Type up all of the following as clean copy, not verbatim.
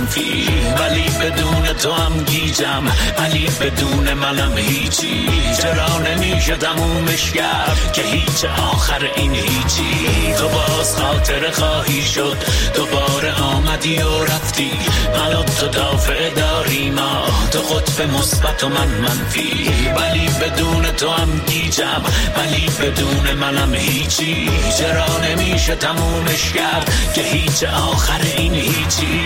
ولی بدون تو هم گیجم، ولی بدون منم هیچی. چرا نمیشه تمومش کرد که هیچ آخر این هیچی. تو باز خاطر خواهی شد، دوباره آمدی و رفتی. من و تو دافع داری، ما تو قطب مثبت و من منفی. ولی بدون تو هم گیجم، ولی بدون منم هیچی. چرا نمیشه تمومش کرد که هیچ آخر این هیچی.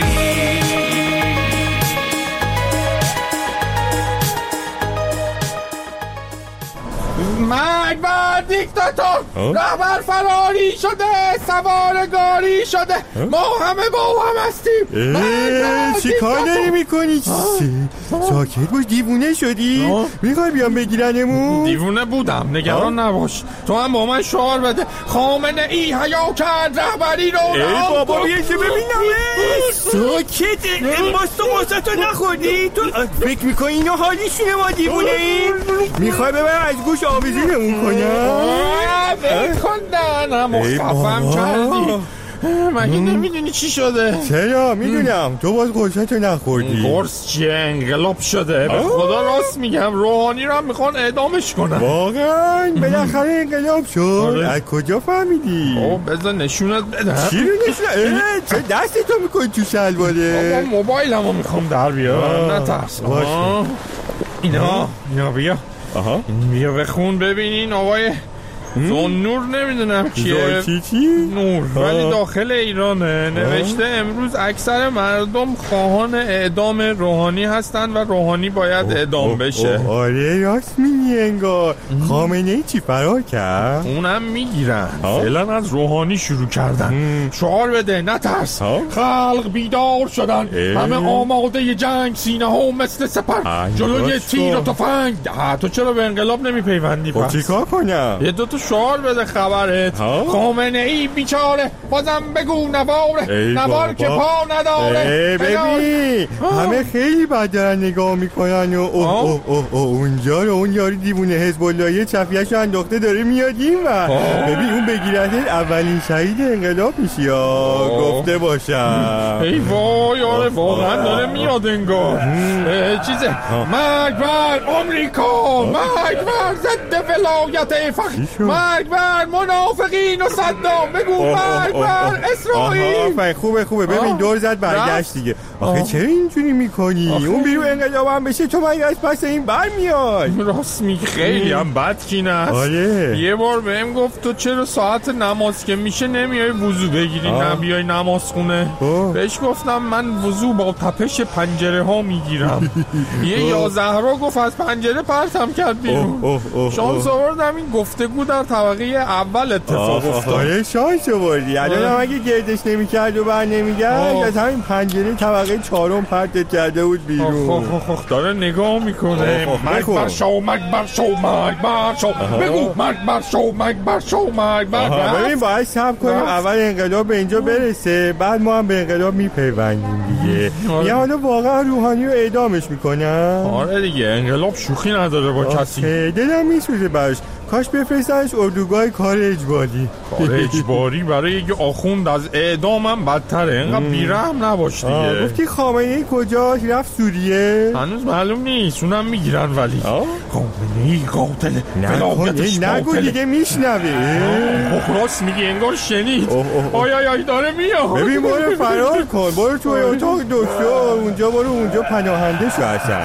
مرگ بر دیکتاتور، رهبر فراری شده، سوارگاری شده، ما همه با هم هستیم. چی کار داری میکنی؟ ساکت باش، دیوونه شدی؟ میخوای بیام بگیرنمون؟ دیوونه بودم، نگران نباش. تو هم با من شعار بده خامنه ای حیا کرد رهبری رو. ای بابا بیایی که ببینم. ساکت، اماز تو ماستو نخوردی؟ تو فکر میکنی اینا حالیشونه ما دیوونه ایم؟ میخوای ببر از گوش آویزینمون کنم؟ بکندن خفم کردی. مگه نمیدونی چی شده؟ چرا میدونم، تو باز قرصتو نخوردی. قرص چیه؟ انقلاب شده. به خدا راست میگم، روحانی رو هم میخوان اعدامش کنن. واقعا بالاخره انقلاب شد؟ از کجا فهمیدی؟ بذار نشونت بدم. چی رو نشونت؟ چه دستتو میکنی تو شلواره؟ بابا موبایلمو میخوام در بیارم، نترس. اینا بیا. بیا بخون ببینین آقای نور، نمیدونم کیه. نور ولی داخل ایرانه. نوشته امروز اکثر مردم خواهان اعدام روحانی هستن و روحانی باید اعدام بشه. آره راست میگی. انگار خامنه ای چی فرار کرد؟ اونم میگیرن. فعلا از روحانی شروع کردن. شعار بده نترس، خلق بیدار شدن، همه آماده جنگ، سینه ها مثل سپر جلوی تیر و تفنگ. تو چرا به انقلاب نمیپیوندی؟ چی کار کنم؟ یه دوتا شعار بده خبرت. خامنه ای بیچاره، بازم بگو نوار که پا نداره. ببین همه خیلی بد دارن نگاه میکنن و اونجا رو اون یاری دیوونه حزب اللهی چفیه‌ش رو انداخته داره میاد این و ببین اون بگیرتت اولین شهید انقلاب میشی. گفته باشم. ای وای آره واقعا داره میاد انگار. چیزه مرگ بر آمریکا، مرگ بر ضد ولایت فقر، مرگ بر منافقین و صدام، بگو مرگ بر اسرائیل. خوبه ببین دور زد برگشت دیگه. آخه چرا اینجوری میکنی؟ اون بیرو انقلاب هم بشه تو من از پس این برمیاد. راست میگی، خیلی هم بدکینه است. آره یه بار بهم گفت تو چرا ساعت نماز که میشه نمیای وضو بگیری نمیای نماز خونه؟ بهش گفتم من وضو با تپش پنجره ها میگیرم. یه زهرا گفت از پنجره پرتم کرد بیرون. شانس آوردم این گفتگو در طبقه اول اتفاق افتاد. آره شانس آوردی. الان اگه گردش نمیکرد و بر نمیگرد از همین پنجره طبقه چهارم پرتت کرده بود بیرون. داره نگاه میکنه. مرگ بر شو، مرگ بر شو، مرگ بر شو، بگو مرگ بر شو، مرگ بر شو، مرگ بر. ببین باید صبر کنیم اول انقلاب به اینجا برسه، بعد ما هم به انقلاب میپیوندیم دیگه. یه حالا واقعا روحانی رو اعدامش میکنن. آره دیگه انقلاب شوخی نداره با کسی. دلم میسوزه براش. کاش بفرستنش اردوگاه کار اجباری. کار اجباری برای یه آخوند از اعدام هم بدتره. اینقدر بیرحم نباش دیگه. گفتی خامنه ای کجاست؟ رفت سوریه؟ هنوز معلوم نیست، اونم میگیرن. ولی خامنه ای قاتله، ولایتش نگو دیگه میشنوه. راست میگی انگار شنید. آی داره میاد. ببین برو فرار کن، برو توی اتاق دکتر، اونجا برو اونجا پناهنده شو اصلا.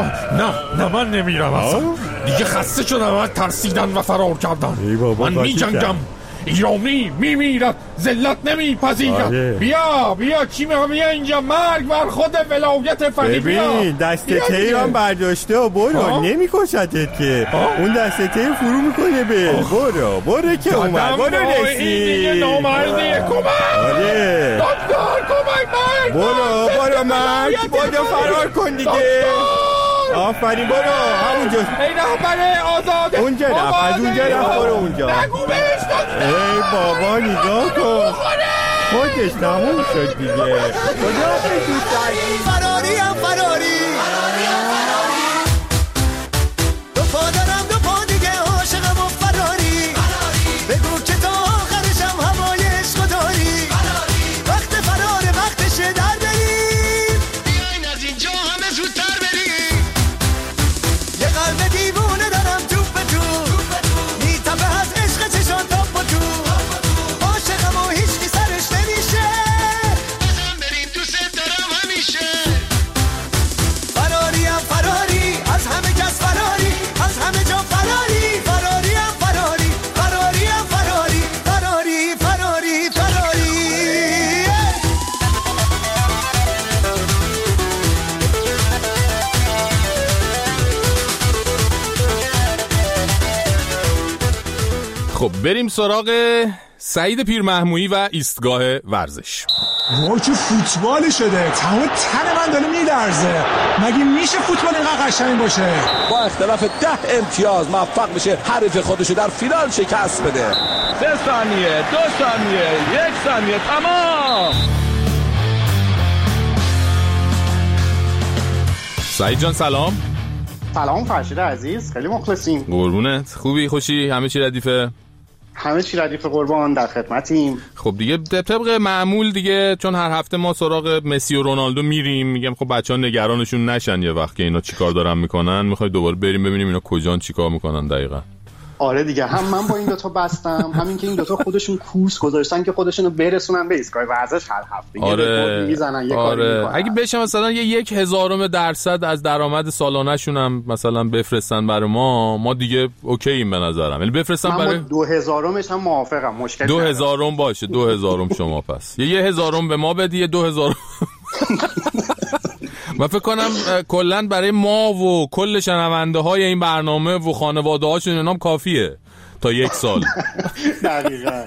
نه من نمیرم اصلا دیگه. خسته شدم از ترسیدن و فرار کردن. من میجنگم. ایرانی میمیرد، ذلت نمیپذیرد. بیا چی میخوام؟ بیا اینجا، مرگ بر خود ولایت فقیه. ببین دسته تیران برداشته و برو، نمیکشتت که. اون دسته تیر فرو میکنه به. برو که اومد، برو رسید. این دیگه نامردیه. کمک دکتر، کمک مرگ. برو مرگ، برو فرار کن دیگه. آفرین برو همونجا. ای رهبر آزاده. اونجا رفت، از اونجا رفت، برو اونجا. نگو بهش دکتر. ای بابا نگاه کن، خودش تموم شد دیگه. کجا فراریم دو پا دارم، دو پا دیگه عاشقم و فراری. بگو که تا آخرشم هوای عشق داری. وقت فراره، وقتشه در بریم. خب بریم سراغ سعید پیرمحمودی و ایستگاه ورزش. وای چه فوتبالی شده، تمام تن من داره میلرزه. مگه میشه فوتبال اینقدر قشنگ باشه؟ با اختلاف 10 امتیاز موفق میشه حریف خودشو در فینال شکست بده. 3 ثانیه، 2 ثانیه، 1 ثانیه، تمام. سعید جان سلام. سلام فرشید عزیز، خیلی مخلصیم. قربونت، خوبی؟ خوشی؟ همه چی ردیفه؟ همه چی ردیف قربان، در خدمتیم. خب دیگه طبق معمول دیگه، چون هر هفته ما سراغ مسی و رونالدو میریم، میگم خب بچه‌ها نگرانشون نشن یه وقت که اینا چیکار دارن میکنن. میخوای دوباره بریم ببینیم اینا کجان چیکار میکنن دقیقاً. آره دیگه، هم من با این دوتا بستم، همین که این دوتا خودشون کورس گذاشتن که خودشونو برسونن به ایستگاه ورزش هر هفته. آره. میزنن یه کاری میکنن. اگه بشه مثلا 1/1000% از درآمد سالانه‌شون هم مثلا بفرستن برای ما دیگه اوکییم به نظرم. یعنی بفرستن برای 2000مش هم موافقم، مشکل 2000 باشه. 2000 شما پس 1000 به ما بدی، 2000 من فکر کنم کلن برای ما و کل شنونده های این برنامه و خانواده هاشون اینام کافیه تا 1 سال. دقیقاً.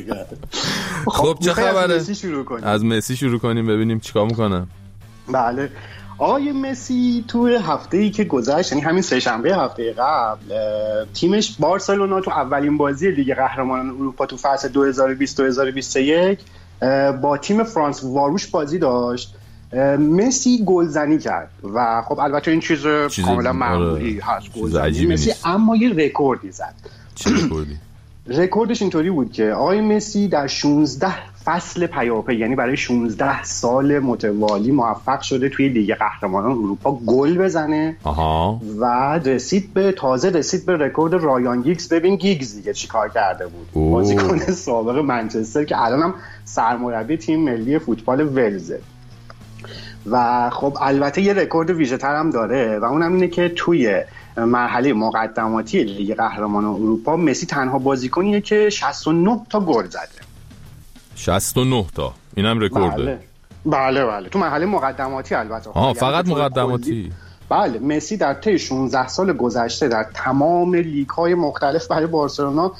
خب چه خبره؟ از مسی شروع کنیم ببینیم چیکار میکنه. بله، آقای مسی توی هفته‌ای که گذشت، یعنی همین سه‌شنبه هفته قبل، تیمش بارسلونا تو اولین بازی لیگ قهرمانان اروپا تو فصل 2020-2021 با تیم فرانس واروش بازی داشت. مسی گلزنی کرد و خب البته این چیز کاملا معمولی هست گلزنی مسی، اما یه رکوردی زد. چه رکوردی؟ رکوردش اینطوری بود که آقای مسی در 16 فصل پیاپی، یعنی برای 16 سال متوالی موفق شده توی لیگ قهرمانان اروپا گل بزنه. و رسید به رکورد رایان گیگز. ببین گیگز دیگه چی کار کرده بود، بازیکن سابق منچستر که الانم سرمربی تیم ملی فوتبال ولزه. و خب البته یه رکورد ویژه‌تر هم داره و اونم اینه که توی مرحله مقدماتی لیگ قهرمانان اروپا مسی تنها بازیکنیه که 69 تا گل زده. 69 تا، اینم رکورده. بله تو مرحله مقدماتی البته. فقط مقدماتی. بله، مسی در طی 16 سال گذشته در تمام لیگ‌های مختلف برای بارسلونا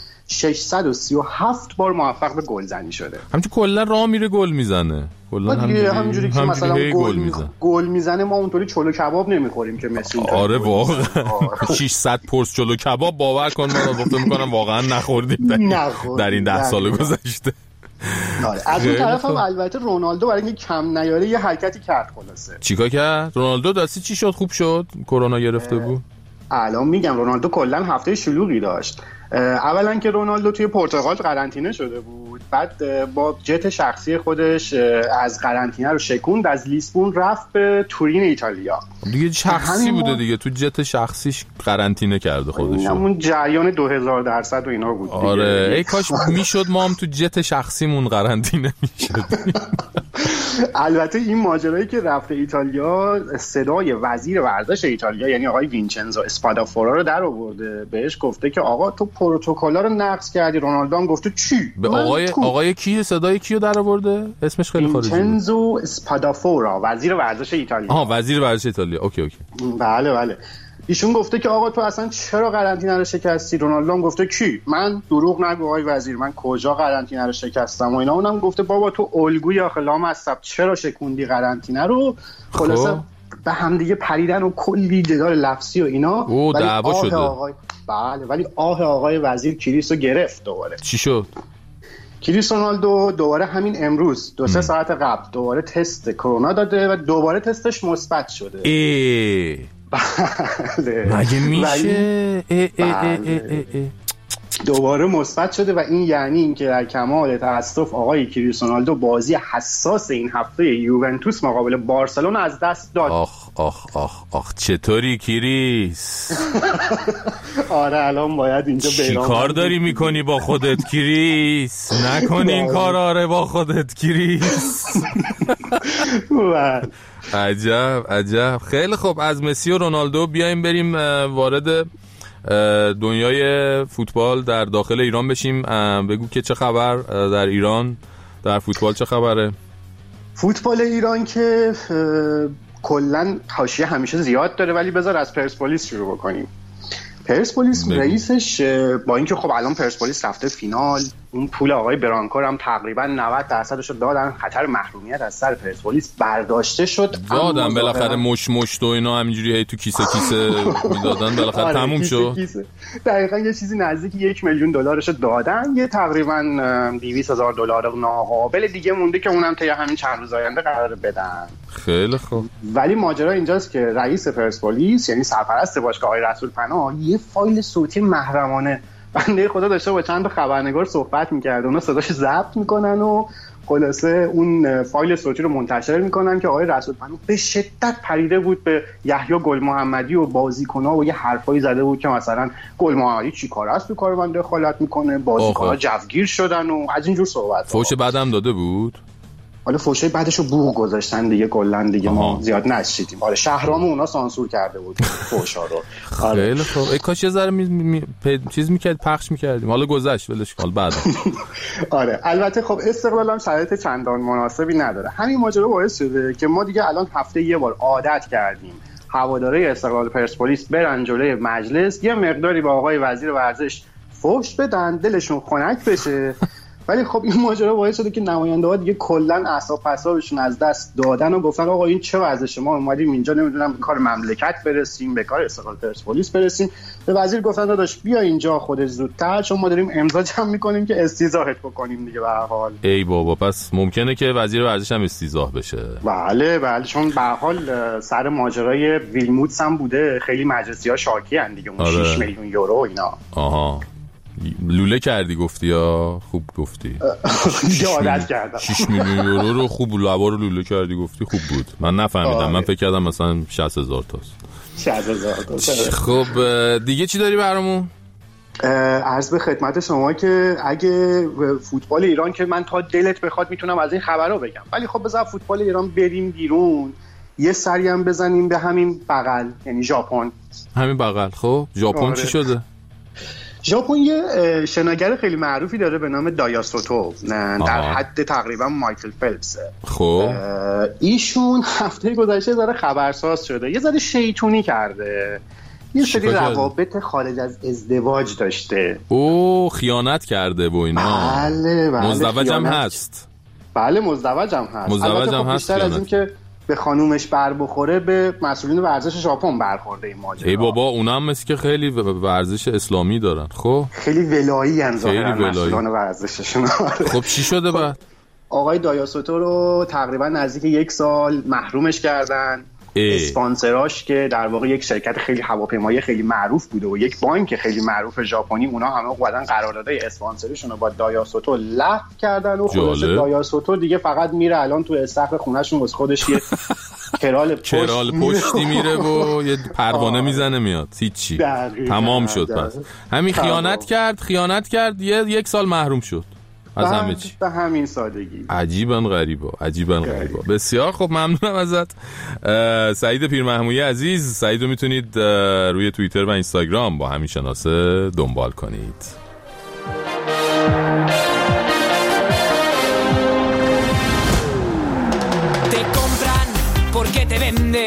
637 بار موفق به گلزنی شده. همچون کلا راه میره گل میزنه. کلا همینجوری که مثلا گل میزنه ما اونطوری چلو کباب نمیخوریم که مسی. آره واقعا 600 پرس چلو کباب باور کن من گفته میکنم واقعا نخوردیم در این 10 سال گذشته. از اون طرف هم البته رونالدو برای اینکه کم نیاره یه حرکتی کرد. خلاصه چیکار کرد رونالدو؟ دستی چی شد؟ خوب شد؟ کرونا گرفته بود. الان میگم رونالدو کلا هفته شلوغی داشت. اولا که رونالدو توی پرتغال قرنطینه شده بود، بعد با جت شخصی خودش از قرنطینه رو شکوند، از لیسبون رفت به تورین ایتالیا. دیگه شخصی بوده دیگه، تو جت شخصیش قرنطینه کرده خودش. همون جریان 2000% و اینا بود دیگه. آره ای کاش میشد ما هم تو جت شخصیمون قرنطینه میشد. البته این ماجرایی که رفته ایتالیا، صدای وزیر ورزش ایتالیا یعنی آقای وینچنزو اسپادافورا رو در آورده، بهش گفته که آقا تو پروتکل‌ها رو نقض کردی. رونالدو هم گفته چی؟ به آقای کی صدای کیو در آورده؟ اسمش خیلی خارجی. وینچنزو اسپادافورا، وزیر ورزش ایتالیا. وزیر ورزش ایتالیا. اوکی. بله. ایشون گفته که آقا تو اصلا چرا قرنطینه رو شکستی؟ رونالدو هم گفته کی؟ من دروغ نگو آقای وزیر، من کجا قرنطینه رو شکستم و اینا. اونم گفته بابا تو الگوی آخه لامصب، چرا شکوندی قرنطینه رو؟ خلاصه به هم دیگه پریدن و کلی جدال لفظی و اینا. دعوا شده. بله، ولی آقای وزیر کریس رو گرفت دوباره. چی شد؟ کریس رونالدو دوباره همین امروز 2-3 ساعت قبل دوباره تست کرونا داده و دوباره تستش مثبت شده. بله. مگه میشه؟ دوباره مثبت شده و این یعنی اینکه در کمال تأسف آقای کریس رونالدو بازی حساس این هفته یوونتوس مقابل بارسلونا از دست داد. آخ چطوری کریس؟ آره الان باید اینجا چی کار داری میکنی با خودت کریس؟ نکن این کار. آره با خودت کریس. عجب. خیلی خوب، از مسی و رونالدو بیایم بریم وارد دنیای فوتبال در داخل ایران بشیم. بگو که چه خبر در ایران در فوتبال؟ چه خبره؟ فوتبال ایران که کلن حاشیه همیشه زیاد داره، ولی بذار از پرسپولیس شروع بکنیم. پرسپولیس رئیسش با اینکه خب الان پرسپولیس رفته فینال، اون پول آقای برانکو هم تقریبا 90% رو دادن، خطر محرومیت از سر پرسپولیس برداشته شد. دادن بالاخره مشت و اینا همینجوری هی تو کیسه میدادن، بالاخره تموم شد. دقیقاً یه چیزی نزدیک $1,000,000 دادن، یه تقریبا $200,000 ناقابل دیگه مونده که اونم طی همین چند روز آینده قرار بدن. خیلی خوب. ولی ماجرا اینجاست که رئیس پرسپولیس یعنی سرپرست باشگاه آقای رسول پناه یه فایل صوتی محرمانه بنده خدا داشته با چند تا خبرنگار صحبت می‌کرد، اونا صداش ضبط میکنن و خلاصه اون فایل صوتی رو منتشر میکنن که آقای رسول پناه به شدت پریده بود به یحیی گل محمدی و بازیکن‌ها و یه حرفایی زده بود که مثلا گل محمدی چیکار است تو کار من دخالت میکنه، بازیکن‌ها جوگیر شدن و از اینجور صحبت. فوش بعدم داده بود. حالا فوشای بعدشو بوق گذاشتن دیگه، کلا دیگه ما زیاد نشیدیم. آره شهرام اونا سانسور کرده بود فوشا رو. خیلی خوب. ای کاش یه ذره چیز میکرد، پخش میکردیم. حالا گذشت ولش کن بعد. آره البته خب استقلال هم شرایط چندان مناسبی نداره. همین ماجرا باعث شده که ما دیگه الان هفته یه بار عادت کردیم هواداری استقلال پرسپولیس برن جلوی مجلس یه مقداری با آقای وزیر ورزش فوش بدن، دلشون خنک بشه. ولی خب این ماجرا باعث شده که نماینده‌ها دیگه کلا اعصاب پسابشون از دست دادن و گفتن آقا این چه وضعشه، ما اومدیم اینجا نمیدونم به کار مملکت برسیم، به کار استقلال پرسپولیس برسیم. به وزیر گفتن داداش بیا اینجا خودت زودتر، چون ما داریم امضا جمع می‌کنیم که استیضاحت بکنیم دیگه. به هر حال ای بابا پس ممکنه که وزیر ورزش هم استیضاح بشه. بله چون به هر حال سر ماجرای ویلموتس هم بوده، خیلی مجلسی‌ها شاکی ان دیگه، اون 6 میلیون یورو اینا. آها لوله کردی گفتی یا خوب گفتی؟ عادت کردم 6 میلیون یورو رو خوب لبا رو لوله کردی گفتی، خوب بود. من نفهمیدم. من فکر کردم مثلا 60,000 تاست. 60,000 تاست. خب دیگه چی داری برامون؟ عرض به خدمت شما که اگه فوتبال ایران که من تا دلت بخواد میتونم از این خبرها بگم، ولی خب بذار فوتبال ایران بریم بیرون یه سری هم بزنیم به همین بغل، یعنی ژاپن. همین بغل. خب ژاپن چی شده؟ ژاپن یه شناگر خیلی معروفی داره به نام دایا سوتو، در حد تقریبا مایکل فلپس. خب ایشون هفته گذشته ذره خبرساز شده، یه ذره شیطونی کرده، یه سری روابط خارج از ازدواج داشته. خیانت کرده با اینا. بله مزدوجم هست. بله مزدوجم هست. بیشتر از این که به خانومش بر بخوره به مسئولین ورزش ژاپن برخورده این ماجرا. ای بابا اونم مثل که خیلی ورزش اسلامی دارن. خب خیلی ولایی ان ظاهرا مسئولان ورزششون. خب چی شده بعد؟ آقای دایاسوتو رو تقریبا نزدیک 1 سال محرومش کردن. اسپانسراش که در واقع یک شرکت خیلی هواپیمایی خیلی معروف بوده و یک بانک خیلی معروف ژاپنی، اونا همه اومدن قراردادهای اسپانسریشون رو با دایاسوتو لغو کردن و خلاص دایاسوتو دیگه فقط میره الان تو استخر خونه‌شون واسه خودش یه کرال پشتی میره و یه پروانه میزنه میاد. هیچی تمام شد. پس همین خیانت کرد 1 سال محروم شد از همه چی. به همین سادگی. عجیباً غریبا. بسیار خب ممنونم ازت سعید پیرمحمودی عزیز. سعید رو میتونید روی توییتر و اینستاگرام با همین شناسه دنبال کنید. Te compran porque te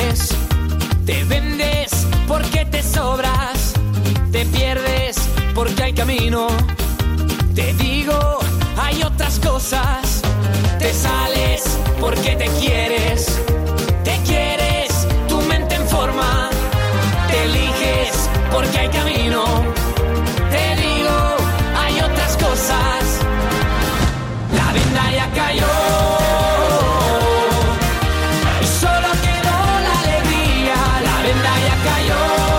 vendes porque te sobras, te pierdes porque hay camino. Te digo hay otras cosas, te sales porque te quieres, tu mente en forma, te eliges porque hay camino, te digo hay otras cosas, la venda ya cayó y solo quedó la alegría, la venda ya cayó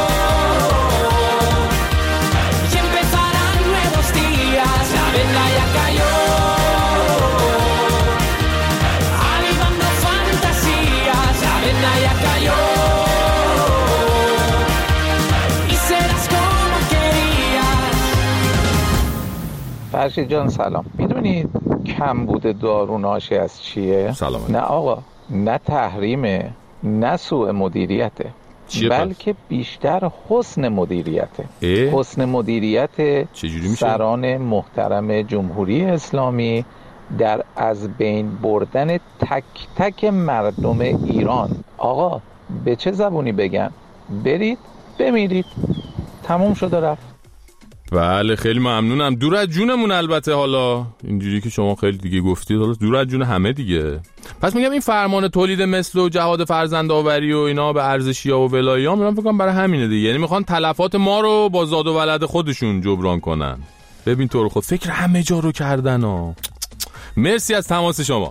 y empezarán nuevos días, la venda ya cayó. فرشید جان سلام. میدونید کمبود دارو ناشی از چیه؟ سلام. نه آقا، نه تحریمه، نه سوء مدیریته، بلکه بیشتر حسن مدیریته. حسن مدیریت سران محترم جمهوری اسلامی در از بین بردن تک تک مردم ایران. آقا به چه زبونی بگم؟ برید بمیرید. تموم شده رفت. بله خیلی ممنونم. دور از جونمون البته، حالا اینجوری که شما خیلی دیگه گفتید، حالا دور از جون همه دیگه. پس میگم این فرمان تولید مثل و جهاد فرزندآوری و اینا به ارزشی‌ها و ولایی‌ها میرن، فکر کنم برای همینه دیگه. یعنی میخوان تلفات ما رو با زاد و ولد خودشون جبران کنن. ببین تو رو خود فکر همه جا رو کردن ها. مرسی از تماس شما.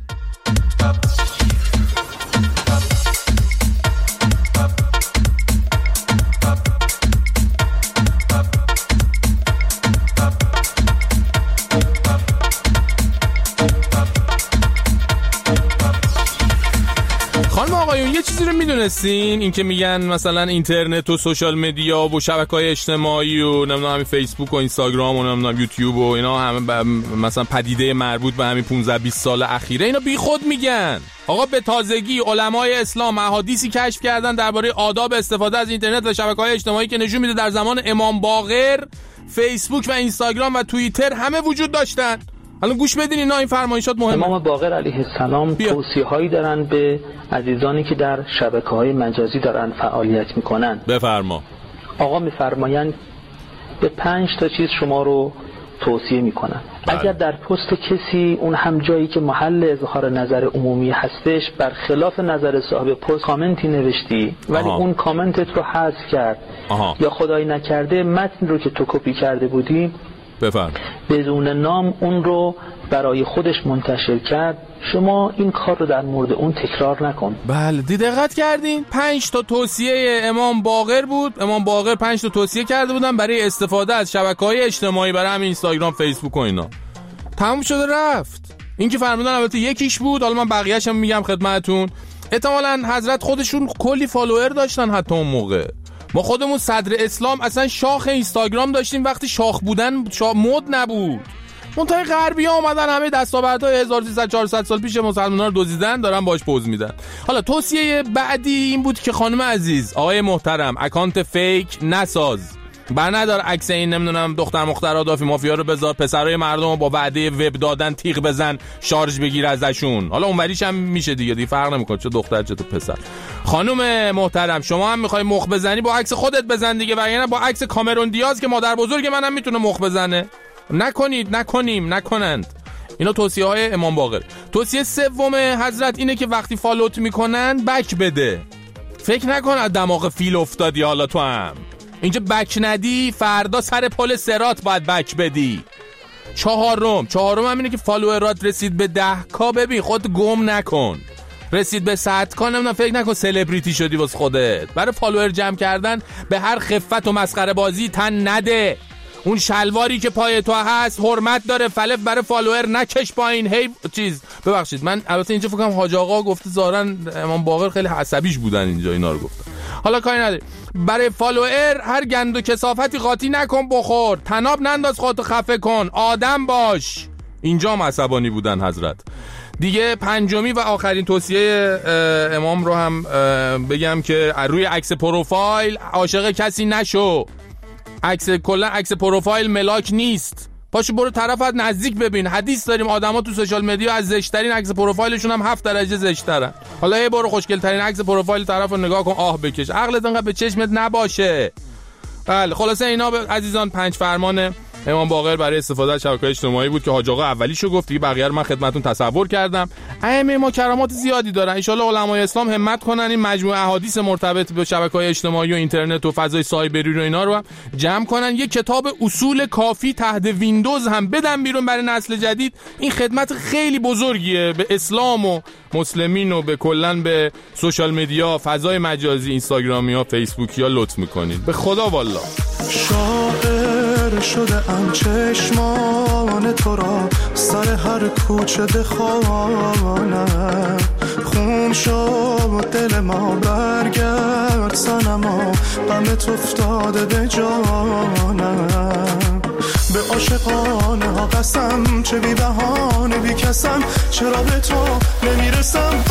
یه چیزی رو میدونستین؟ این که میگن مثلا اینترنت و سوشال مدیا و شبکه‌های اجتماعی و نمیدونم همین فیسبوک و اینستاگرام و نمیدونم یوتیوب و اینا همه مثلا پدیده مربوط به همین 15-20 سال اخیره، اینا بی خود میگن. آقا به تازگی علمای اسلام احادیثی کشف کردن درباره آداب استفاده از اینترنت و شبکه‌های اجتماعی که نشون میده در زمان امام باقر فیسبوک و اینستاگرام و توییتر همه وجود داشتن. حالا گوش بدین اینا، این فرمایشات مهمه. امام باقر علیه السلام توصیه‌هایی دارن به عزیزانی که در شبکه‌های مجازی دارن فعالیت میکنن. بفرما. آقا میفرمایند به 5 تا چیز شما رو توصیه میکنن. اگر در پست کسی اون هم جایی که محل اظهار نظر عمومی هستش برخلاف نظر صاحب پست کامنتی نوشتی ولی اون کامنتت رو حذف کرد یا خدای نکرده متن رو که تو کپی کرده بودی بفرم بدون نام اون رو برای خودش منتشر کرد، شما این کار رو در مورد اون تکرار نکن. بله دقت کردین 5 تا توصیه امام باقر بود. امام باقر 5 تا توصیه کرده بودن برای استفاده از شبکه‌های اجتماعی، برای همین اینستاگرام، فیسبوک و اینا. تموم شده رفت. این که فرمودن البته یکیش بود، حالا من بقیه‌اش هم میگم خدمتتون. احتمالاً حضرت خودشون کلی فالوور داشتن حتی اون موقع. ما خودمون صدر اسلام اصلا شاخ اینستاگرام داشتیم وقتی شاخ بودن مد نبود. منتهای غربی ها اومدن همه دستاوردهای 1300-400 سال پیش مسلمان‌ها رو دزدیدن، دارن باش پوز میدن. حالا توصیه بعدی این بود که خانم عزیز، آقای محترم، اکانت فیک نساز. بر ندار عکس این نمیدونم دختر مختار دافی مافیا رو بذار، پسرای مردم رو با وعده وب دادن تیغ بزن، شارژ بگیر ازشون. حالا اونوریش هم میشه دیگه فرق نمیکنه چه دختر چه تو پسر. خانم محترم شما هم میخوای مخ بزنی با عکس خودت بزن دیگه، وگرنه با عکس کامرون دیاز که مادر بزرگ منم میتونه مخ بزنه. نکنند. اینا توصیه های امام باقر. توصیه سوم حضرت اینه که وقتی فالوت میکنن بک بده. فکر نکن از دماغ فیل افتادی حالا تو هم. اینجا بک ندی فردا سر پل صراط باید بک بدی. چهارم هم اینه که فالوورات رسید به 10K ببین خود گم نکن. رسید به 100K نمیدونم فکر نکن سلبریتی شدی واسه خودت. برای فالوور جمع کردن به هر خفت و مسخره بازی تن نده. اون شلواری که پای تو هست حرمت داره، فلف برای فالوور نکش پایین. هی چیز ببخشید من البته اینجا فکر کنم حاج آقا گفته ظاهرا امام باقر خیلی عصبیش بودن اینجا اینا رو گفتن. حالا کاری نداره. برای فالوور هر گند و کثافتی قاطی نکن بخور، تناب ننداز خودتو خفه کن، آدم باش. اینجا هم عصبانی بودن حضرت. دیگه پنجمی و آخرین توصیه امام رو هم بگم که روی عکس پروفایل عاشق کسی نشو. کلا عکس پروفایل ملاک نیست. پاشو برو طرفت نزدیک ببین. حدیث داریم آدما تو سوشال مدیا از زشت‌ترین عکس پروفایلشون هم 7 درجه زشت‌ترن. حالا یه برو خوشگل‌ترین عکس پروفایل طرفو نگاه کن، آه بکش. عقلت انقدر به چشمت نباشه. بله خلاصه اینا عزیزان 5 فرمان امام باقر برای استفاده از شبکه‌های اجتماعی بود که حاج آقا اولیشو گفت، دیگه بقیه رو من خدمتتون تصور کردم. ائمه ما کرامات زیادی دارن. ان شاءالله علمای اسلام همت کنن این مجموعه احادیث مرتبط به شبکه‌های اجتماعی و اینترنت و فضای سایبری رو اینا رو هم جمع کنن، یه کتاب اصول کافی تحت ویندوز هم بدن بیرون برای نسل جدید. این خدمت خیلی بزرگیه به اسلام و مسلمین و به کلن به سوشال مدیا، فضای مجازی، اینستاگرامی ها، فیسبوکی ها لطف میکنید. به خدا والله. شاعر شده ام چشمان تو را سر هر کوچه بخوانم، خون شد دل ما برگرد صنما، غمت افتاده به جانم. به عاشقانه ها قسم چه بی بهانه بی کسم، چرا به تو نمیرسم.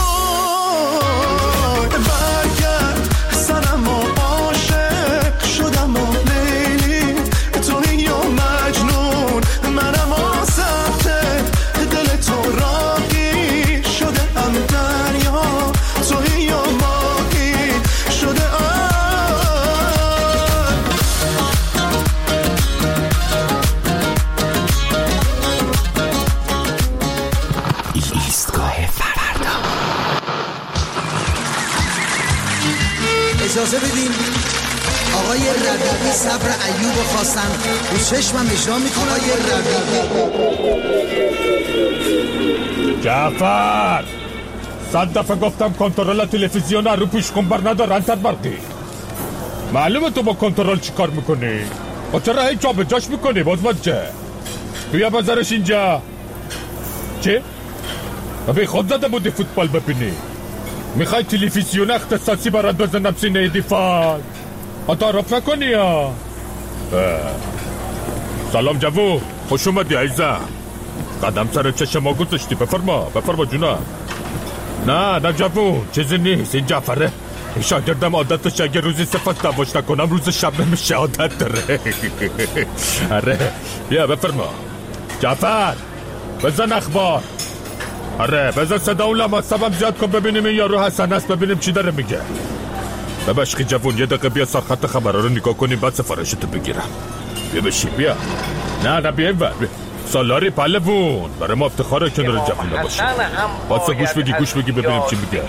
برگرد صنما، عاشق شدم و لیلی، توی یا مجنون منم آسفته، دل تو راهی شده ام دریا، توی یا ماهی شده ام. اجازه بدین آقای ربیعی صبر ایوب خواستن رو چشمم اجرا میکنه. آقای ربیعی جعفر 100 دفعه گفتم کنترل تلویزیون رو پیشخونبر ندارن برقی. معلومه تو با کنترل چی کار میکنی؟ با چرا هی جا به جاش میکنی بازمانچه؟ بیا بذارش اینجا. چی؟ ببین خود زده بودی فوتبال ببینی. میخوای تلویزیون اختصاصی برات بزنم سینه دیفال؟ تعارف نکنی یا؟ سلام جوو، خوش اومدی عزیزم. قدم سر چشم ما گذاشتی. بفرما جونم. نه جوو، چیزی نیست. این جعفره شاگردم عادتش اگه روزی صفت نباش نکنم روز شب نمیشه عادت داره. آره بیا بفرما جعفر، بزن اخبار. آره بزن صدا اون لماسبم زیاد کن ببینیم این یارو حسن است، ببینیم چی داره میگه. ببشقی جوون یه دقیقه بیا سرخط خبرها رو نگاه کنیم بعد سفارشتو بگیرم. بیا بشی بیا. نه بیا این ور. سالاری پلوون برای ما افتخاره کنار جوون نباشه. باسه گوش بگی ببینیم چی میگه.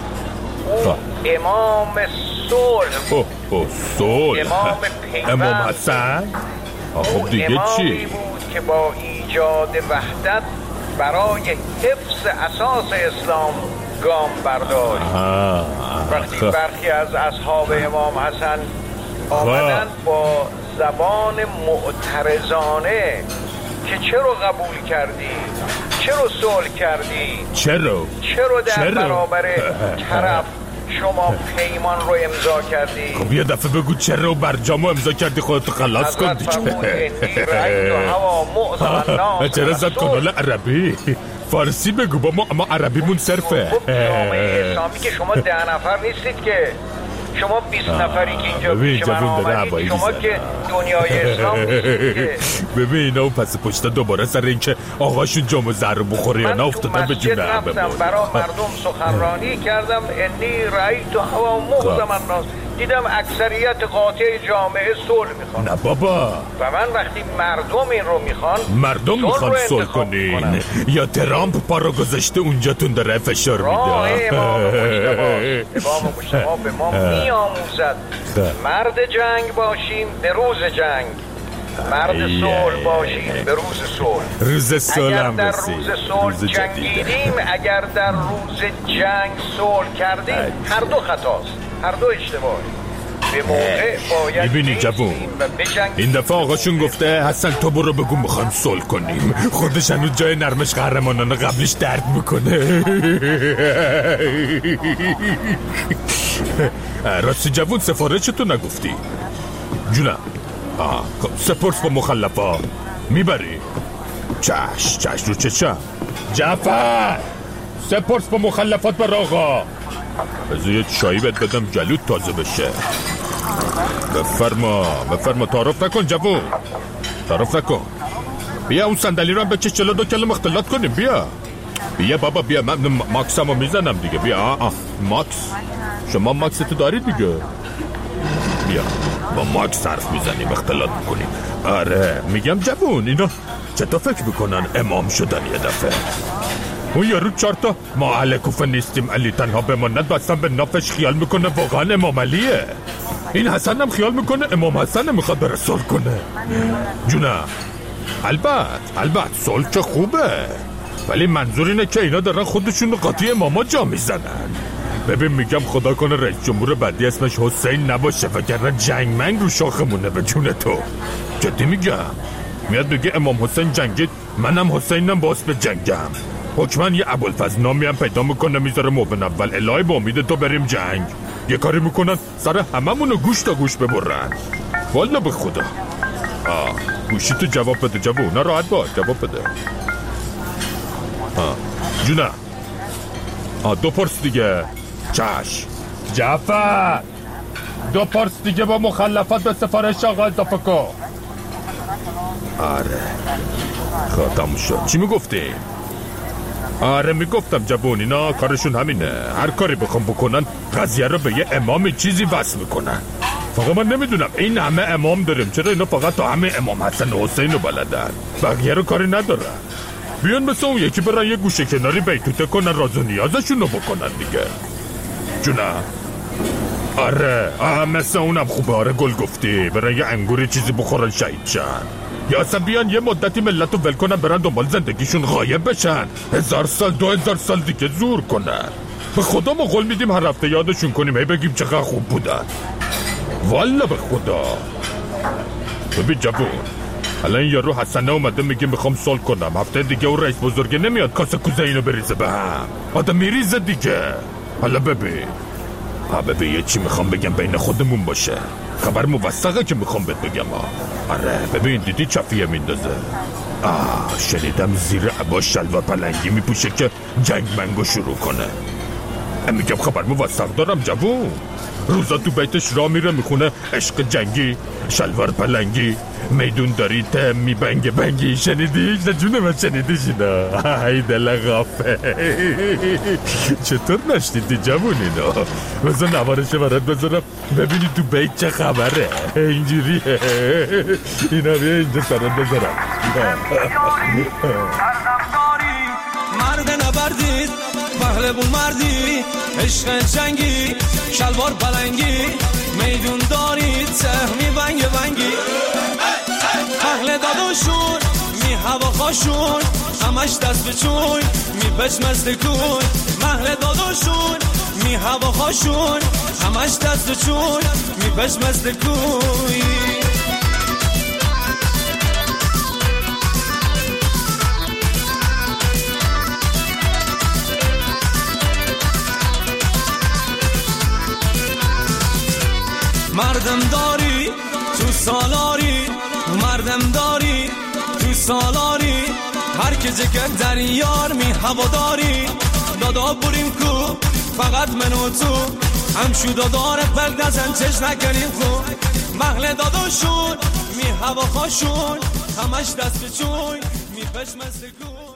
امام صلح. صلح امام پیغمبر حسن. خب دیگه چی؟ امامی بود که با ایجاد وحدت برای حفظ اساس اسلام گام برداشت. وقتی برخی از اصحاب امام حسن آمدن با زبان معترضانه که چرا قبول کردی؟ چرا صلح کردی؟ چرا در برابر طرف شما پیمان رو امضا کردی؟ خب یه دفعه بگو چرا برجامو امضا کردی خودتو خلاص کن دیگه. چرا زد کانال عربی؟ فارسی بگو با ما عربیمون صرفه. جامعه اسلامی که شما 10 نفر نیستید که، شما 20 نفری که اینجا پیش من آمدید، شما که دنیای اسلام نیستید. ببین اینا پس پشتا دوباره سر این که آقاشون جام زهر رو بخوره یا نه افتادن به جون هم. من تو مسجد برای مردم سخنرانی کردم. انی رأیت هوا مغزم الناس، دیدم اکثریت قاطع جامعه صلح میخوان. نه بابا، و من وقتی مردم این رو میخوان صلح کنین یا ترامپ پا رو گذاشته اونجاتون داره فشار میده. امام مجتبی به ما میآموزد مرد جنگ باشیم به روز جنگ، مرد صلح باشیم به روز صلح. روز صلح هم اگر در روز صلح جنگیدیم، اگر در روز جنگ صلح کردیم، هر دو خطاست، هر دو اشتباهی. به موقع باید میبینی جوون، این دفعه آقاشون گفته حسن تو برو بگو میخوایم صلح کنیم. خودش هنوز جای نرمش قهرمانانه قبلش درد میکنه. راستی جوون سفارشتو نگفتی؟ جونم سپرس با مخلفا میبری؟ چش رو چشم. جعفر سپرس با مخلفات بر آقا. بذار یه چایی بهت بدم جلود تازه بشه. بفرما تعارف نکن جوون، تعارف نکن. بیا اون صندلی رو هم بچش جلو، 2 کلمه اختلاط کنیم. بیا بابا بیا، من ماکسمو میزنم دیگه. بیا ماکس، شما ماکس تو دارید دیگه. بیا با ماکس حرف میزنیم اختلاط میکنیم. آره میگم جوون اینا چطور فکر میکنن امام شدن یه دفعه؟ اون یارو 4 تا ما اهل کوفه نیستیم علی تنها بماند بستن به نافش خیال میکنه واقعا امام علیه. این حسن هم خیال میکنه امام حسن میخواد بره صلح کنه. جونم البته صلح که خوبه، ولی منظور اینه که اینا دارن خودشون رو قاطی اماما جا میزنن. ببین میگم خدا کنه رئیس جمهور بعدی اسمش حسین نباشه وگرنه جنگ منگ رو شاخمونه به جون تو. جدی میگم، میاد بگه امام حسین جنگید، منم حسینم باس به جنگم. حکمن یه ابوالفضل نامی هم پیدا میکنه میذاره موبن اول الهی با امید تو بریم جنگ. یه کاری میکنن سر هممونو گوش تا گوش ببرن. والا به خدا. گوشی تو جواب بده جواب، نه راحت باش جواب بده. جونم 2 پرس دیگه. چش جعفر 2 پرس دیگه با مخلفات به سفارش آقا اضافه کن. آره خاتم شد. چی میگفتی؟ آره میگفتم جوون اینا کارشون همینه، هر کاری بخوام بکنن قضیه رو به یه امامی چیزی وصل میکنن. فقط من نمیدونم این همه امام داریم چرا اینا فقط تا همه امام حسن و حسین رو بلدن، بقیه رو کاری ندارن. بیان مثل اون یکی برن یه گوشه کناری بیتوته کنن راز و نیازشون رو بکنن دیگه. جونم آره مثل اونم خوبه. آره گل گفتی، برای یه انگوری چیزی بخورن شهید شن، یا اصلا بیان یه مدتی ملت رو ول کنن برن دنبال زندگیشون غایب بشن، 1000 سال 2000 سال دیگه زور کنن. به خدا ما قول میدیم هر هفته یادشون کنیم، هی بگیم چقدر خوب بودن. والا به خدا. ببین جوون، الان یارو حسنه اومده میگه میخوام سال کنم، هفته دیگه اون رئیس بزرگه نمیاد کاسه کوزه اینو بریزه به هم، آدم میریزه دیگه. حالا ببین یه چی میخوام بگم بین خودمون باشه، خبر موثقه که میخوام بهت بگم. آره ببین دیدی چفیه میندازه، شنیدم زیر عباس شلوار پلنگی میپوشه که جنگ منگو شروع کنه. میگم خبر موثق دارم جوون. روزا تو بیتش را میره میخونه عشق جنگی، شلوار پلنگی، میدون داری ته میبنگه بنگی. شنیدیش؟ نه جونه من شنیدیش اینا؟ ای دل غافه. چطور نشنیدی جوون اینا؟ بذار نوارش برات بذارم ببینی تو بیت چه خبره. اینجوریه اینا. بیا اینجا سرات بذارم. مرد نبردید پهلوون مردی، عشق جنگی، شلوار پلنگی، میدون دارید سهمی بنگ بنگی. اهل داداشون می هواخاشون همش دست به چون می پچمست کن. محل داداشون می هواخاشون همش دست به چون می پچمست کن. مردم داری تو سالاری، مردم داری تو سالاری، هر که جگر در یار می هواداری. دادا بریم کو فقط من و تو، همشو داداره پرد نزن چش نکنیم خون. محل داداشون می هواخاشون همش دست به چون می پشمست کن.